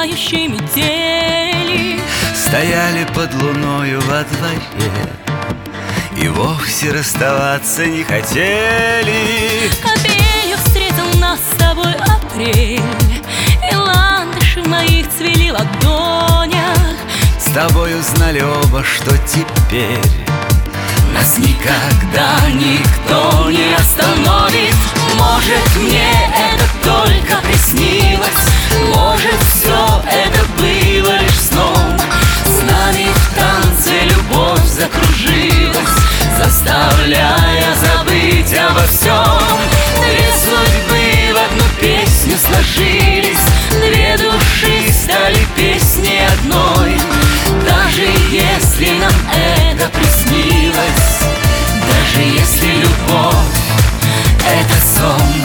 сияющей метели. Стояли под луною во дворе и вовсе расставаться не хотели. Копею встретил нас с тобой апрель, и ландыши в моих цвели ладонях. С тобой узнали оба, что теперь нас никогда никто не остановит. Может, мне это только приснилось, может, все это было лишь сном. С нами в танце любовь закружилась, заставляя забыть обо всем. Две судьбы в одну песню сложились, две души стали песней одной. Даже если нам это приснилось, даже если любовь — это сон.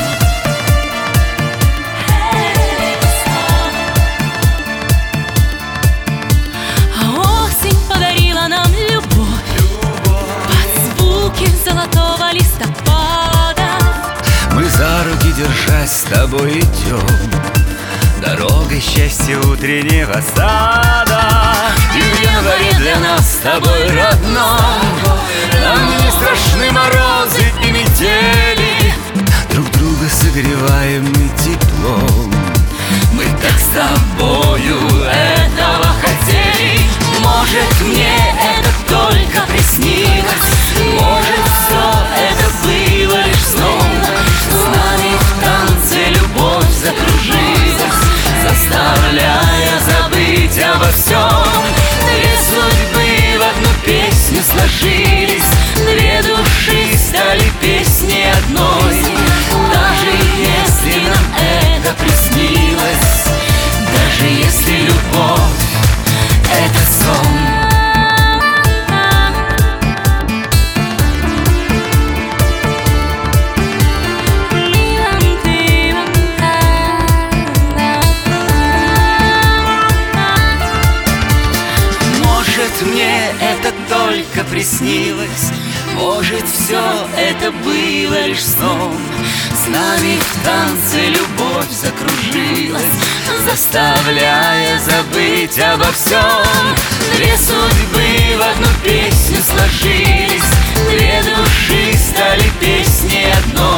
А осень подарила нам любовь под звуки золотого листопада. Мы за руки, держась с тобой, идем дорогой счастья утреннего сада. И в январе для нас с тобой родной нам не страшны морозы и метели. Друг друга согреваем мы теплом, мы так с тобою этого хотели. Может, мне это только приснилось, может, все это было лишь сном. С нами в танце любовь закружилась, заставляя забыть обо всем. Две судьбы в одну песню сложились, две души стали песней одной. Даже если нам это приснилось, даже если любовь — это сон. Мне это только приснилось, может, все это было лишь сном. С нами в танце любовь закружилась, заставляя забыть обо всем. Две судьбы в одну песню сложились, две души стали песней одной.